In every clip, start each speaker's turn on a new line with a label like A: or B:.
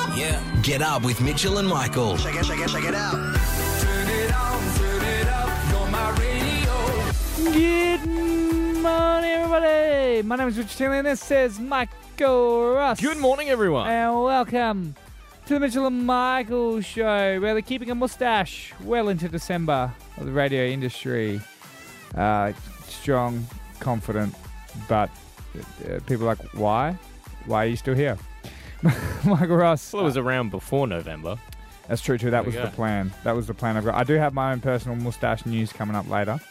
A: Yeah. Get up with Mitchell and Michael. Check it out.
B: Turn it up, you're my radio.
C: Good morning, everybody. My name is Richard Tinley, and this is Michael Ross.
D: Good morning, everyone.
C: And welcome to the Mitchell and Michael Show, where they're keeping a mustache well into December of the radio industry. Strong, confident, but people are like, why? Why are you still here? Michael Ross.
D: Well, it was around before November.
C: That's true, too. That was the plan. That was the plan I've got. I do have my own personal mustache news coming up later.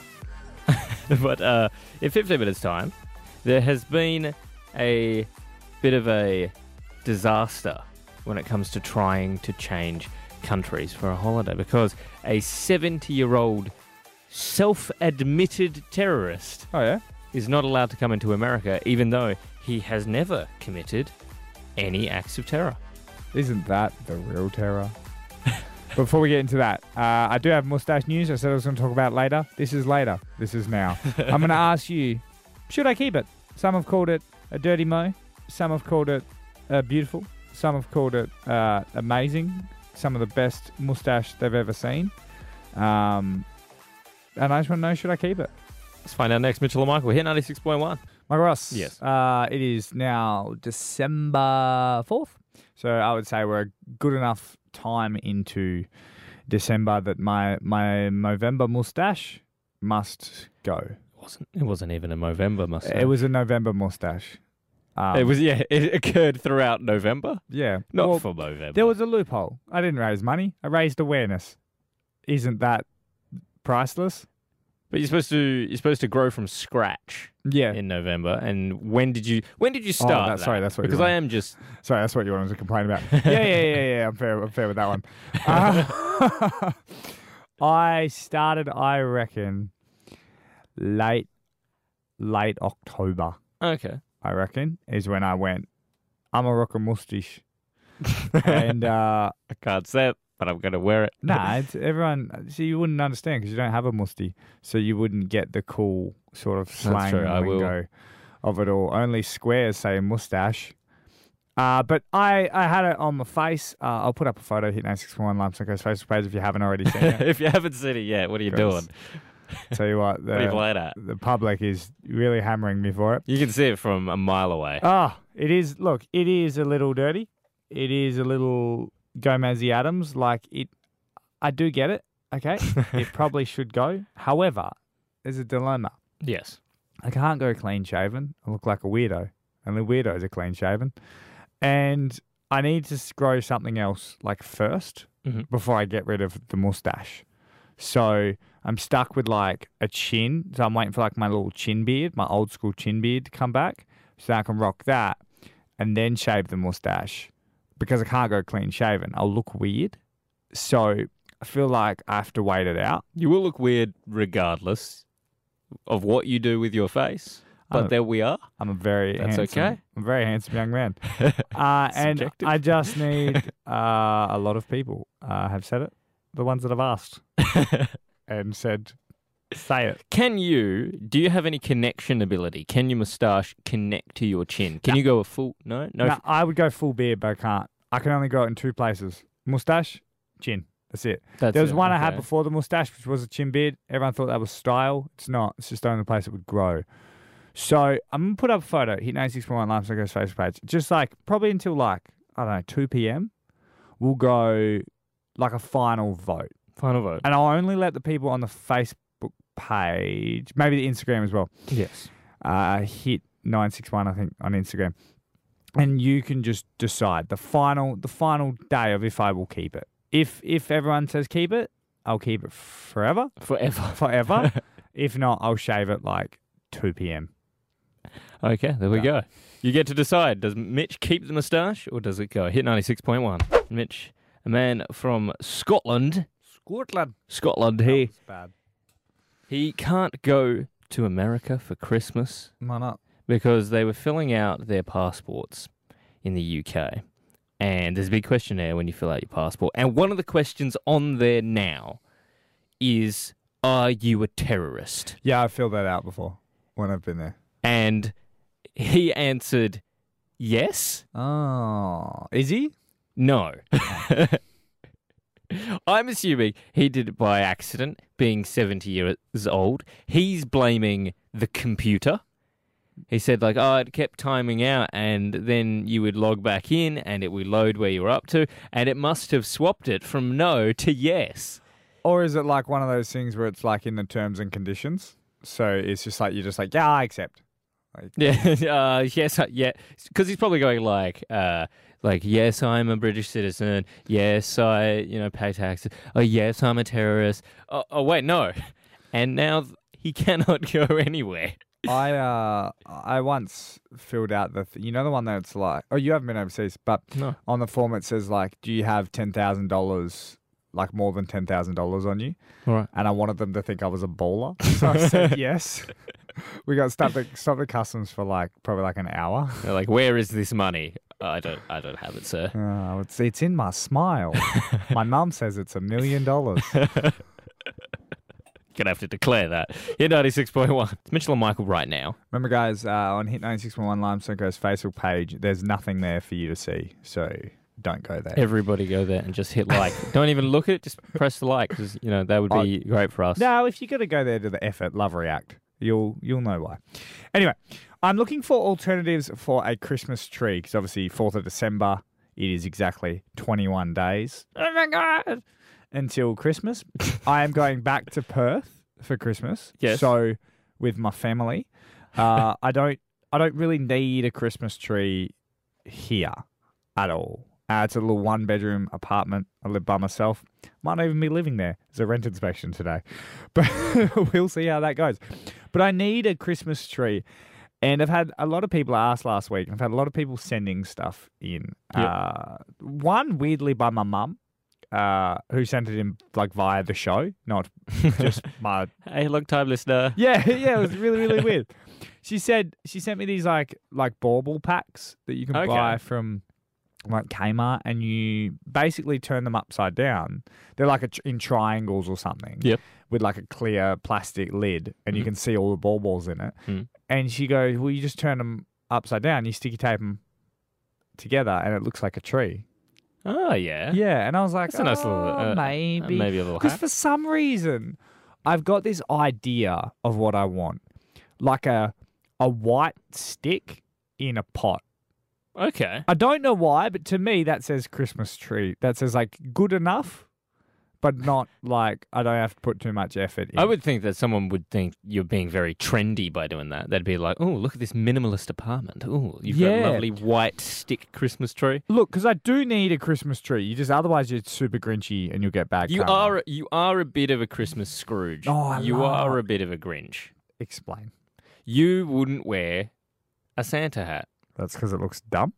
D: But in 15 minutes' time, there has been a bit of a disaster when it comes to trying to change countries for a holiday, because a 70-year-old self-admitted terrorist is not allowed to come into America, even though he has never committed any acts of terror.
C: Isn't that the real terror? Before we get into that, I do have mustache news. I said I was going to talk about it later. This is later. This is now. I'm going to ask you, should I keep it? Some have called it a dirty mo. Some have called it beautiful. Some have called it amazing. Some of the best mustache they've ever seen. And I just want to know, should I keep it?
D: Let's find out next. Mitchell and Michael, hit 96.1.
C: Michael Ross.
D: Yes.
C: It is now December 4th. So I would say we're a good enough time into December that my Movember mustache must go.
D: It wasn't even a Movember mustache.
C: It was a November mustache.
D: It occurred throughout November?
C: Yeah.
D: Not for Movember.
C: There was a loophole. I didn't raise money. I raised awareness. Isn't that priceless?
D: But you're supposed to grow from scratch.
C: Yeah.
D: In November. And when did you start?
C: Sorry, that's what.
D: Because I am just.
C: Sorry, that's what you wanted to complain about. Yeah. I'm fair with that one. I started, I reckon, late October.
D: Okay.
C: I reckon is when I went. I'm a rock a mustache, and
D: I can't say it, but I'm going to wear it.
C: Nah, it's everyone. See, you wouldn't understand because you don't have a musty, so you wouldn't get the cool sort of slang lingo of it all. Only squares say mustache. But I had it on my face. I'll put up a photo, hit 96.1 Lumps Facebook page if you haven't already seen it.
D: If you haven't seen it yet, what are you doing?
C: Tell you what,
D: what are you playing at?
C: The public is really hammering me for it.
D: You can see it from a mile away.
C: It is. Look, it is a little dirty. It is a little Gomez-y Adams. Like it, I do get it. Okay, it probably should go. However, there's a dilemma.
D: Yes,
C: I can't go clean shaven. I look like a weirdo. Only weirdos are clean shaven, and I need to grow something else like first before I get rid of the mustache. So I'm stuck with like a chin. So I'm waiting for like my little chin beard, my old school chin beard to come back so I can rock that and then shave the mustache because I can't go clean shaven. I'll look weird. So I feel like I have to wait it out.
D: You will look weird regardless of what you do with your face. But there we are.
C: I'm a very handsome.
D: Okay.
C: I'm a very handsome young man. And I just need a lot of people have said it. The ones that have asked and said, say it.
D: Do you have any connection ability? Can your moustache connect to your chin? Can you go a full, no?
C: I would go full beard, but I can't. I can only grow it in two places. Moustache, chin. That's it. There was one I had before the moustache, which was a chin beard. Everyone thought that was style. It's not. It's just the only place it would grow. So I'm going to put up a photo, hit 96.1 Lumps on Go's Facebook page. Just like, probably until like, I don't know, 2 p.m. We'll go like a final vote.
D: Final vote.
C: And I'll only let the people on the Facebook page, maybe the Instagram as well.
D: Yes.
C: Hit 961, I think, on Instagram. And you can just decide the final day of if I will keep it. If everyone says keep it, I'll keep it forever. Forever. If not, I'll shave it like 2 p.m.
D: Okay, there we go. You get to decide. Does Mitch keep the moustache or does it go? Hit 96.1. Mitch, a man from Scotland. He can't go to America for Christmas.
C: Why not?
D: Because they were filling out their passports in the UK. And there's a big questionnaire when you fill out your passport. And one of the questions on there now is, are you a terrorist?
C: Yeah, I filled that out before when I've been there.
D: And he answered yes.
C: Oh. Is he?
D: No. I'm assuming he did it by accident, being 70 years old. He's blaming the computer. He said, like, oh, it kept timing out, and then you would log back in, and it would load where you were up to, and it must have swapped it from no to yes.
C: Or is it like one of those things where it's like in the terms and conditions? So it's just like, you're just like, yeah, I accept. Like,
D: Yeah, yes, yeah, because he's probably going like, yes, I'm a British citizen. Yes, I, pay taxes. Oh, yes, I'm a terrorist. Oh, wait, no. And now he cannot go anywhere.
C: I once filled out the one that's like, oh, you haven't been overseas, but
D: No.
C: on the form it says like, do you have $10,000, like more than $10,000 on you?
D: All right.
C: And I wanted them to think I was a baller, so I said yes. We got stopped at customs for like probably like an hour.
D: They're like, where is this money? I don't have it, sir.
C: Oh, it's in my smile. My mum says it's $1 million.
D: Gonna have to declare that. Hit 96.1. It's Mitchell and Michael right now.
C: Remember, guys, on Hit 96.1 Limestone Coast Facebook page, there's nothing there for you to see, so don't go there.
D: Everybody go there and just hit like. Don't even look at it, just press the like, because, that would be great for us.
C: No, if you're going to go there to the effort, love react, you'll know why. Anyway, I'm looking for alternatives for a Christmas tree, because obviously 4th of December, it is exactly 21 days. Oh my God! Until Christmas. I am going back to Perth for Christmas.
D: Yes.
C: So with my family, I don't really need a Christmas tree here at all. It's a little 1-bedroom apartment. I live by myself. Might not even be living there. There's a rent inspection today. But we'll see how that goes. But I need a Christmas tree. And I've had a lot of people ask last week. I've had a lot of people sending stuff in.
D: Yep.
C: One, weirdly, by my mum. Who sent it in like via the show, not just my.
D: Hey, long time listener.
C: Yeah, it was really, really weird. She sent me these like bauble packs that you can buy from like Kmart, and you basically turn them upside down. They're like in triangles or something.
D: Yep.
C: With like a clear plastic lid, and you can see all the baubles in it.
D: Mm.
C: And she goes, "Well, you just turn them upside down. You sticky tape them together, and it looks like a tree."
D: Oh, yeah.
C: Yeah, and I
D: Uh,
C: was like,
D: That's a nice little,
C: maybe
D: a little
C: because
D: hat.
C: for some reason, I've got this idea of what I want, like a white stick in a pot.
D: Okay.
C: I don't know why, but to me that says Christmas tree. That says like good enough, but not like I don't have to put too much effort in.
D: I would think that someone would think you're being very trendy by doing that. They'd be like, oh, look at this minimalist apartment. Oh, you've got
C: Yeah.
D: a lovely white stick Christmas tree.
C: Look, because I do need a Christmas tree. You just otherwise you're super grinchy and you'll get bad.
D: You
C: karma.
D: are a bit of a Christmas Scrooge.
C: Oh,
D: you are a bit of a Grinch.
C: Explain.
D: You wouldn't wear a Santa hat.
C: That's because it looks dumb.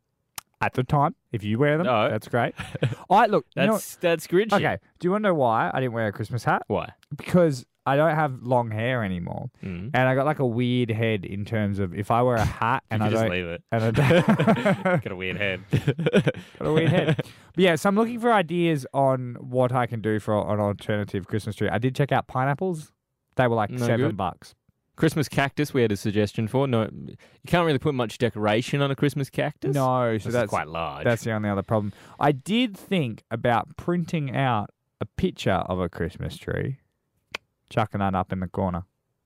C: At the time, if you wear them,
D: No.
C: that's great. I look. you know
D: That's Grinchy.
C: what- okay. Do you want to know why I didn't wear a Christmas hat?
D: Why?
C: Because I don't have long hair anymore,
D: Mm.
C: and I got like a weird head in terms of if I wear a hat and
D: you
C: I
D: could just
C: don't,
D: leave it.
C: and I don't,
D: Got a weird head.
C: got a weird head. But yeah, so I'm looking for ideas on what I can do for an alternative Christmas tree. I did check out pineapples. They were like
D: No
C: $7.
D: good. Christmas cactus we had a suggestion for. No, you can't really put much decoration on a Christmas cactus.
C: No, so
D: This
C: that's
D: is quite large.
C: That's the only other problem. I did think about printing out a picture of a Christmas tree, chucking that up in the corner.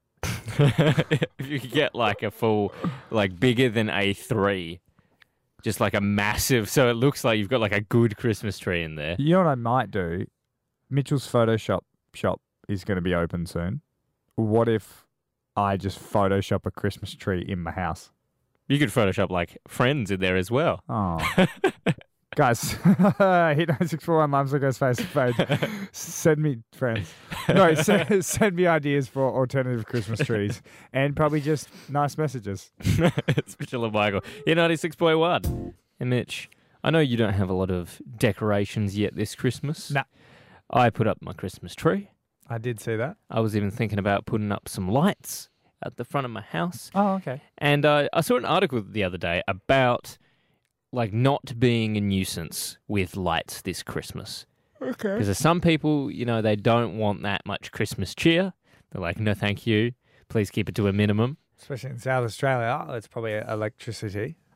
D: If you could get like a full, like bigger than A3, just like a massive, so it looks like you've got like a good Christmas tree in there.
C: You know what I might do? Mitchell's Photoshop shop is going to be open soon. What if I just Photoshop a Christmas tree in my house?
D: You could Photoshop like friends in there as well.
C: Oh. Guys, hit 9641 Limestone Coast Facebook page. Send me friends. No, send me ideas for alternative Christmas trees and probably just nice messages.
D: It's Mitchell and Michael. You're 96.1. And Mitch, I know you don't have a lot of decorations yet this Christmas.
C: Nah.
D: I put up my Christmas tree.
C: I did see that.
D: I was even thinking about putting up some lights at the front of my house.
C: Oh, okay.
D: And I saw an article the other day about like not being a nuisance with lights this Christmas.
C: Okay.
D: Because there's some people, they don't want that much Christmas cheer. They're like, no, thank you. Please keep it to a minimum.
C: Especially in South Australia, it's probably electricity.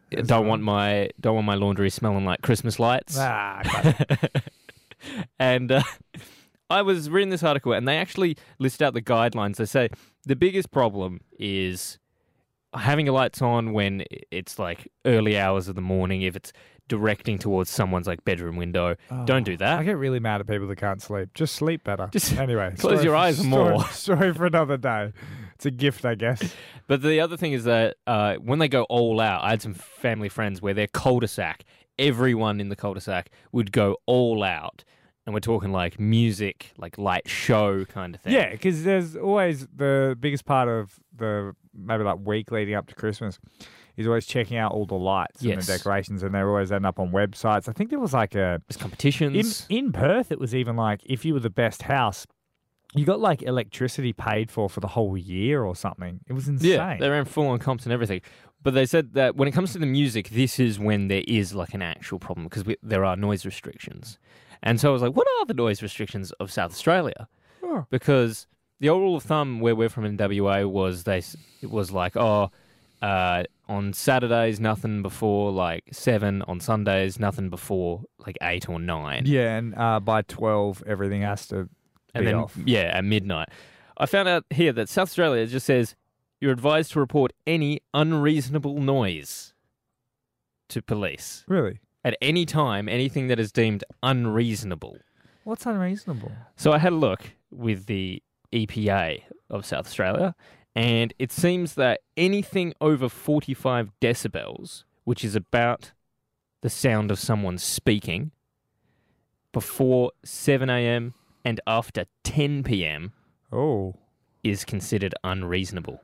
D: Don't want my laundry smelling like Christmas lights.
C: classic.
D: And I was reading this article, and they actually list out the guidelines. They say the biggest problem is having your lights on when it's like early hours of the morning. If it's directing towards someone's like bedroom window, don't do
C: I
D: that.
C: get really mad at people that can't sleep. Just sleep better. Anyway,
D: close your eyes more.
C: Story for another day. It's a gift, I guess.
D: But the other thing is that when they go all out, I had some family friends where their cul-de-sac, everyone in the cul-de-sac would go all out. And we're talking like music, like light show kind of thing.
C: Yeah, because there's always the biggest part of the maybe like week leading up to Christmas is always checking out all the lights and
D: Yes.
C: the decorations, and they always end up on websites. I think there was like
D: There's competitions.
C: in Perth, it was even like if you were the best house, you got like electricity paid for the whole year or something. It was insane.
D: Yeah, they ran full-on comps and everything. But they said that when it comes to the music, this is when there is like an actual problem because there are noise restrictions. And so I was like, what are the noise restrictions of South Australia?
C: Oh.
D: Because the old rule of thumb where we're from in WA was it was like, on Saturdays, nothing before like 7. On Sundays, nothing before like 8 or 9.
C: Yeah, and by 12, everything has to
D: And
C: be
D: then,
C: off.
D: yeah, at midnight. I found out here that South Australia just says you're advised to report any unreasonable noise to police.
C: Really?
D: At any time, anything that is deemed unreasonable.
C: What's unreasonable?
D: So I had a look with the EPA of South Australia, and it seems that anything over 45 decibels, which is about the sound of someone speaking, before 7 a.m. and after 10 p.m.
C: Oh.
D: is considered unreasonable.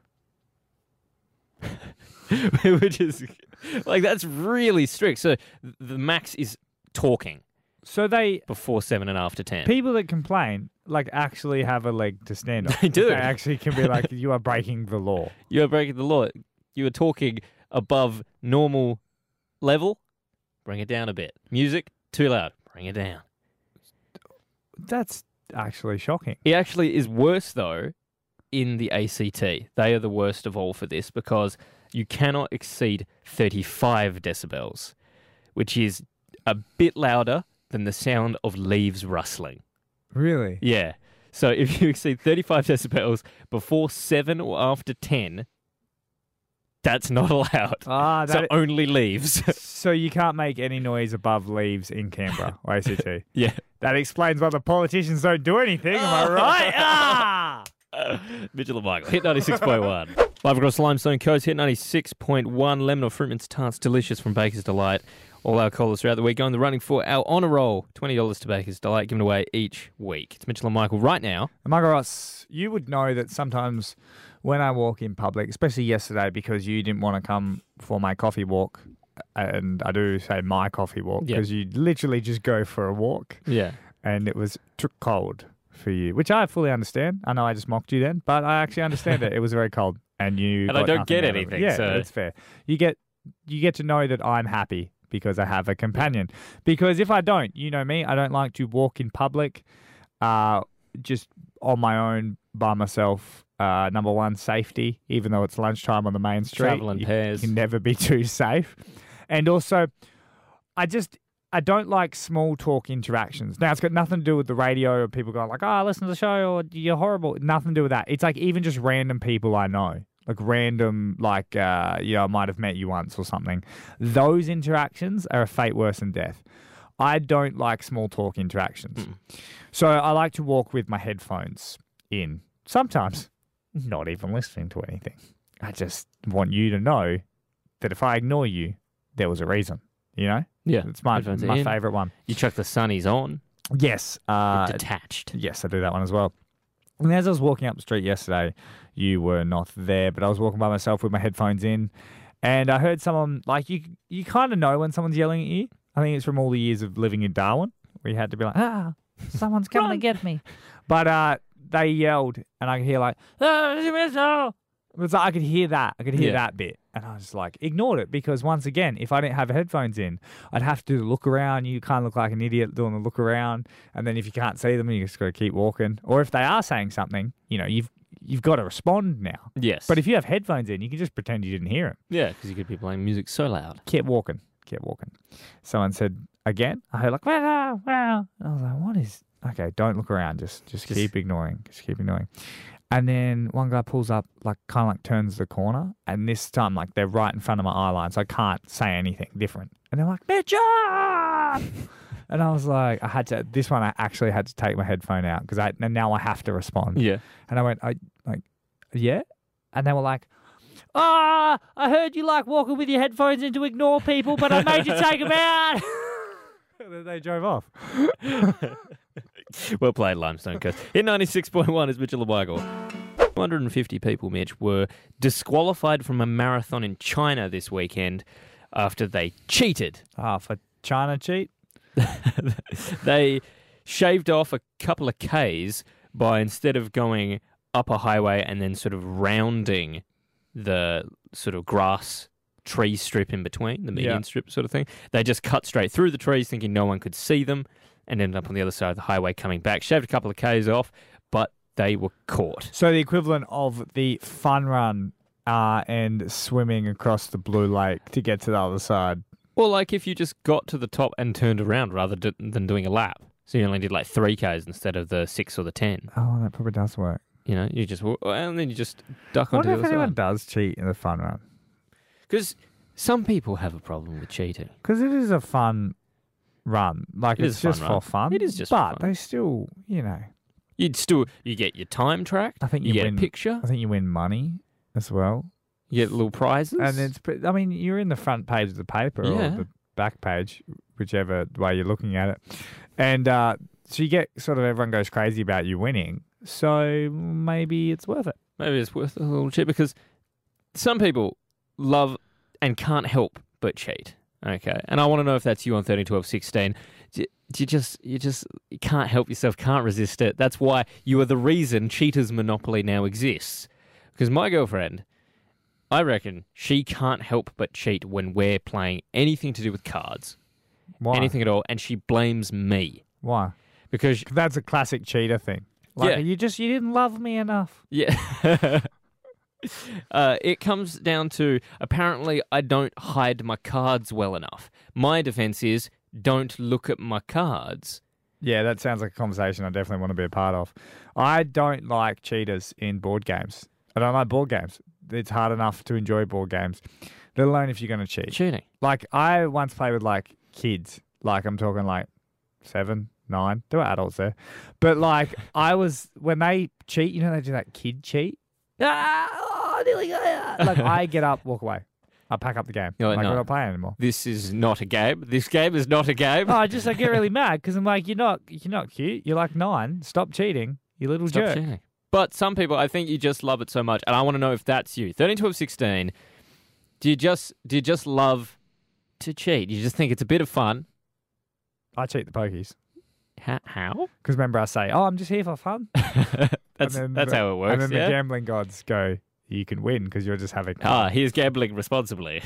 D: Which is, like, that's really strict. So the max is talking
C: So
D: before 7 and after 10.
C: people that complain, like, actually have a leg to stand on.
D: They do.
C: They actually can be like, you are breaking the law.
D: You are breaking the law. You are talking above normal level. Bring it down a bit. Music, too loud. Bring it down.
C: That's actually shocking.
D: It actually is worse, though, in the ACT. They are the worst of all for this because you cannot exceed 35 decibels, which is a bit louder than the sound of leaves rustling.
C: Really?
D: Yeah. So if you exceed 35 decibels before 7 or after 10, that's not allowed.
C: Ah,
D: So only leaves.
C: so you can't make any noise above leaves in Canberra, or ACT.
D: Yeah.
C: That explains why the politicians don't do anything. Am I right? Ah!
D: Mitchell and Michael, hit 96.1. Live across the Limestone Coast, hit 96.1. Lemon or fruit mince tarts, delicious from Baker's Delight. All our callers throughout the week going the running for our honour roll. $20 to Baker's Delight, given away each week. It's Mitchell and Michael right now.
C: Margot Ross, you would know that sometimes when I walk in public, especially yesterday because you didn't want to come for my coffee walk, and I do say my coffee walk
D: Yeah.
C: because you literally just go for a walk,
D: Yeah.
C: and it was too cold for you, which I fully understand. I know I just mocked you then, but I actually understand it. It was very cold, and you
D: And I
C: got
D: don't
C: nothing
D: get
C: out of it.
D: anything,
C: Yeah,
D: so-
C: it's fair. You get to know that I'm happy because I have a companion. Because if I don't, you know me, I don't like to walk in public, just on my own by myself. Number one, safety. Even though it's lunchtime on the main street,
D: Travel in
C: you
D: pairs.
C: can never be too safe. And also, I don't like small talk interactions. Now, it's got nothing to do with the radio or people going like, oh, listen to the show or you're horrible. Nothing to do with that. It's like even just random people I know. Like random, like, I might have met you once or something. Those interactions are a fate worse than death. I don't like small talk interactions. So I like to walk with my headphones in. Sometimes not even listening to anything. I just want you to know that if I ignore you, there was a reason, you know?
D: Yeah.
C: It's my
D: Headphones are in.
C: favourite one.
D: You chuck the sunnies on.
C: Yes.
D: You're detached.
C: Yes, I do that one as well. And as I was walking up the street yesterday, you were not there, but I was walking by myself with my headphones in, and I heard someone, like, you kind of know when someone's yelling at you. I think it's from all the years of living in Darwin, where you had to be like, someone's coming to get me. But they yelled, and I could hear like, it's like I could hear that. I could hear that bit. And I was just like, ignored it, because once again, if I didn't have headphones in, I'd have to do the look around. You can't look like an idiot doing the look around. And then if you can't see them, you just got to keep walking. Or if they are saying something, you know, you've got to respond now.
D: Yes.
C: But if you have headphones in, you can just pretend you didn't hear him.
D: Yeah, because you could be playing music so loud.
C: Kept walking. Someone said again. I heard like wow, wow. I was like, what is? Okay, don't look around. Just keep ignoring. Just keep ignoring. And then one guy pulls up, like kind of like turns the corner, and this time like they're right in front of my eye line, so I can't say anything different. And they're like, Mitchell! And I was like, this one I actually had to take my headphone out because and now I have to respond.
D: Yeah.
C: And I went, yeah? And they were like, I heard you like walking with your headphones in to ignore people, but I made you take them out. And then they drove off.
D: Well played, Limestone Coast. In 96.1 is Mitchell and Michael. 250 people, Mitch, were disqualified from a marathon in China this weekend after they cheated.
C: For China cheat?
D: They shaved off a couple of Ks by, instead of going up a highway and then sort of rounding the sort of grass tree strip in between, the median strip sort of thing, they just cut straight through the trees thinking no one could see them and ended up on the other side of the highway coming back. Shaved a couple of Ks off, but they were caught.
C: So the equivalent of the fun run and swimming across the Blue Lake to get to the other side.
D: Or like if you just got to the top and turned around rather than doing a lap. So you only did like 3 Ks instead of the 6 or the 10.
C: Oh, that probably does work.
D: You know, you just and then you just duck
C: What
D: onto the
C: if
D: other
C: anyone
D: side.
C: does cheat in the fun run?
D: Because some people have a problem with cheating.
C: Because it is a fun run. Like,
D: It
C: it's
D: is a fun
C: just
D: run.
C: for fun.
D: It is just for
C: But
D: fun.
C: they still, you know.
D: You get your time tracked.
C: I think
D: you
C: you
D: get
C: win
D: a picture.
C: I think you win money as well.
D: You get little prizes.
C: And I mean, you're in the front page of the paper or
D: Yeah.
C: the back page, whichever way you're looking at it. And so you get sort of everyone goes crazy about you winning. So maybe it's worth it.
D: Maybe it's worth a little cheat because some people love and can't help but cheat. Okay, and I want to know if that's you on 30, 12, 16. You can't help yourself, can't resist it. That's why you are the reason Cheaters Monopoly now exists. Because my girlfriend, I reckon she can't help but cheat when we're playing anything to do with cards,
C: Why?
D: anything at all, and she blames me
C: Why?
D: because
C: That's a classic cheater thing. Like,
D: Yeah.
C: you didn't love me enough.
D: yeah. It comes down to, apparently, I don't hide my cards well enough. My defense is, don't look at my cards.
C: Yeah, that sounds like a conversation I definitely want to be a part of. I don't like cheaters in board games. I don't like board games. It's hard enough to enjoy board games, let alone if you're going to cheat.
D: Cheating.
C: Like, I once played with, like, kids. Like, I'm talking, like, 7, 9. There were adults there. But, like, when they cheat, you know, they do that kid cheat. Like, I get up, walk away. I pack up the game.
D: You're like,
C: Like,
D: no.
C: I'm not playing anymore.
D: This is not a game. This game is not a game.
C: I get really mad because I'm like, you're not cute. You're like 9. Stop cheating, you little
D: Stop
C: jerk.
D: cheating. But some people, I think you just love it so much, and I want to know if that's you. 13, 12, 16, do you just love to cheat? You just think it's a bit of fun?
C: I cheat the pokies.
D: How?
C: Because remember I say, I'm just here for fun.
D: That's
C: And then
D: how it works,
C: And then
D: yeah?
C: the gambling gods go, you can win because you're just having fun.
D: Ah, here's gambling responsibly.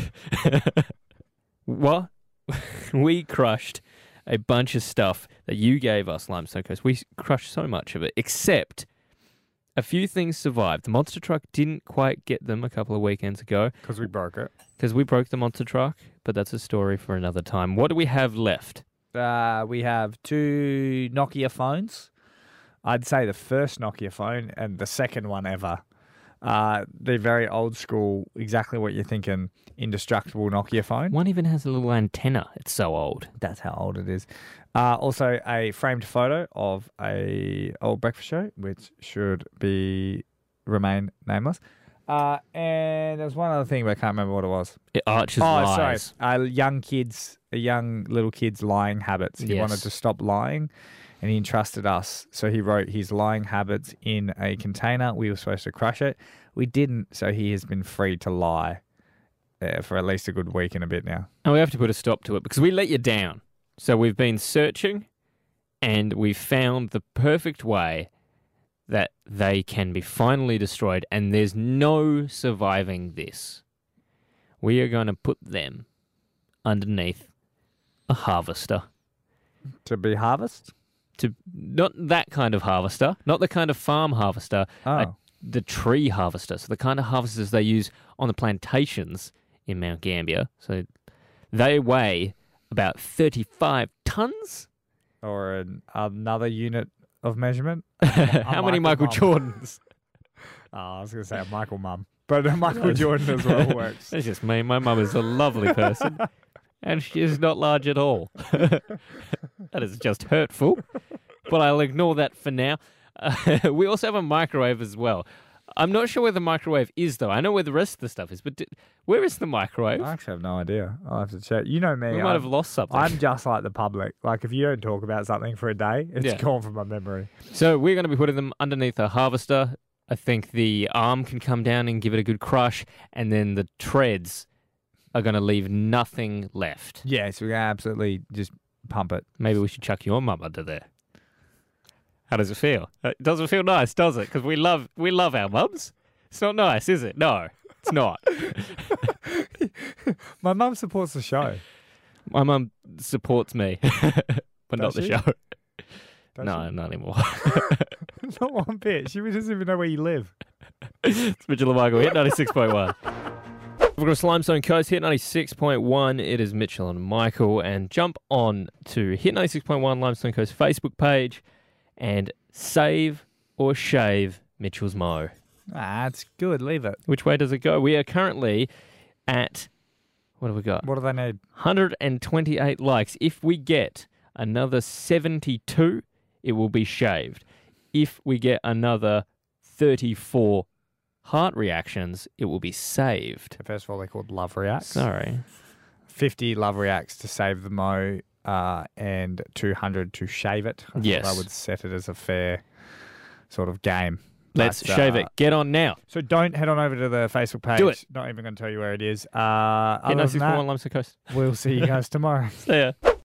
D: What? We crushed a bunch of stuff that you gave us, Limestone Coast. We crushed so much of it, except a few things survived. The monster truck didn't quite get them a couple of weekends ago
C: Because we broke it.
D: because we broke the monster truck, but that's a story for another time. What do we have left?
C: We have 2 Nokia phones. I'd say the first Nokia phone and the second one ever. They're very old school, exactly what you're thinking, indestructible Nokia phone.
D: One even has a little antenna. It's so old.
C: That's how old it is. Also, a framed photo of a old breakfast show, which should remain nameless. And there's one other thing, but I can't remember what it was.
D: It arches lies.
C: Sorry. Young little kids' lying habits. He
D: Yes.
C: wanted to stop lying, and he entrusted us. So he wrote his lying habits in a container. We were supposed to crush it. We didn't, so he has been free to lie for at least a good week and a bit now.
D: And we have to put a stop to it because we let you down. So we've been searching and we found the perfect way that they can be finally destroyed, and there's no surviving this. We are going to put them underneath a harvester.
C: To be harvest?
D: Not that kind of harvester, not the kind of farm harvester,
C: Oh.
D: a the tree harvester, so the kind of harvesters they use on the plantations in Mount Gambier. So they weigh about 35 tons.
C: Or another unit of measurement.
D: How many Michael
C: Mum.
D: Jordans?
C: I was going to say a Michael Mum. But a Michael Jordan as well works.
D: It's just me. My mum is a lovely person, and she is not large at all. That is just hurtful. But I'll ignore that for now. We also have a microwave as well. I'm not sure where the microwave is, though. I know where the rest of the stuff is, but where is the microwave?
C: I actually have no idea. I'll have to check. You know me.
D: We might have lost something.
C: I'm just like the public. Like, if you don't talk about something for a day, it's gone from my memory.
D: So we're going to be putting them underneath a harvester. I think the arm can come down and give it a good crush, and then the treads are going to leave nothing left.
C: Yeah, so we can absolutely just pump it.
D: Maybe we should chuck your mum under there. How does it feel? It doesn't feel nice, does it? Because we love our mums. It's not nice, is it? No, it's not.
C: My mum supports the show.
D: My mum supports me, but not the
C: she?
D: show.
C: Does
D: No,
C: she?
D: not anymore.
C: Not one bit. She doesn't even know where you live.
D: It's Mitchell and Michael, Hit 96.1. We've got a Slimestone Coast, Hit 96.1. It is Mitchell and Michael. And jump on to Hit 96.1 Limestone Coast Facebook page and save or shave Mitchell's Mo.
C: It's good. Leave it.
D: Which way does it go? We are currently at, what have we got?
C: What do they need?
D: 128 likes. If we get another 72, it will be shaved. If we get another 34 heart reactions, it will be saved.
C: First of all, they're called Love Reacts.
D: Sorry.
C: 50 Love Reacts to save the Mo and 200 to shave it.
D: Yes.
C: I would set it as a fair sort of game.
D: Let's
C: But,
D: shave it. Get on now.
C: So don't head on over to the Facebook page.
D: Do it.
C: Not even going to tell you where it is.
D: Hit
C: Other than
D: 96.1
C: that,
D: Limestone Coast.
C: we'll see you guys tomorrow.
D: See ya.